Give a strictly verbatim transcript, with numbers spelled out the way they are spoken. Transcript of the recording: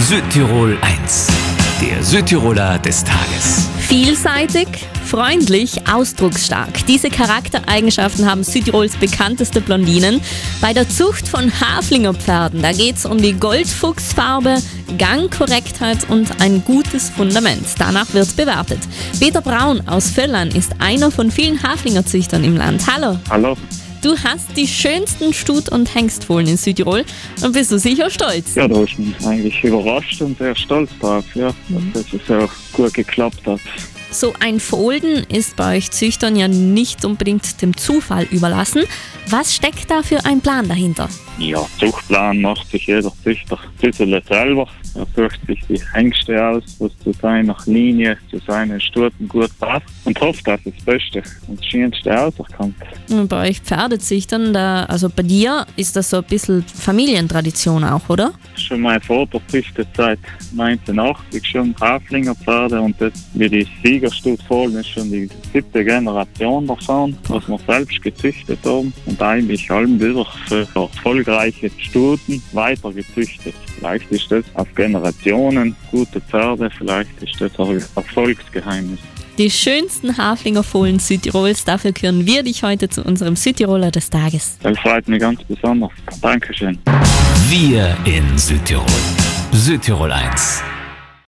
Südtirol eins, der Südtiroler des Tages. Vielseitig, freundlich, ausdrucksstark. Diese Charaktereigenschaften haben Südtirols bekannteste Blondinen. Bei der Zucht von Haflingerpferden, da geht es um die Goldfuchsfarbe, Gangkorrektheit und ein gutes Fundament. Danach wird bewertet. Peter Braun aus Völlern ist einer von vielen Haflingerzüchtern im Land. Hallo. Hallo. Du hast die schönsten Stut- und Hengstfohlen in Südtirol und bist du sicher stolz? Ja, da ist mich eigentlich überrascht und sehr stolz drauf, ja, Mhm. dass es auch gut geklappt hat. So ein Fohlen ist bei euch Züchtern ja nicht unbedingt dem Zufall überlassen. Was steckt da für ein Plan dahinter? Ja, Zuchtplan macht sich jeder Züchter ein bisschen selber. Er sucht sich die Hengste aus, was zu seiner Linie, zu seinen Stuten gut passt und hofft, dass das Beste und das Schönste rauskommt. Und bei euch Pferdezüchtern, da, also bei dir, ist das so ein bisschen Familientradition auch, oder? Schon mein Vater züchtet seit neunzehnhundertachtzig schon Haflingerpferde und das wie die Siegerstut Fohlen ist schon die siebte Generation davon, was wir selbst gezüchtet haben und eigentlich allen wieder für erfolgreiche Stuten weiter gezüchtet. Vielleicht ist das auf Generationen gute Pferde, vielleicht ist das auch ein Erfolgsgeheimnis. Die schönsten Haflingerfohlen Südtirols, dafür küren wir dich heute zu unserem Südtiroler des Tages. Das freut mich ganz besonders. Dankeschön. Wir in Südtirol. Südtirol eins.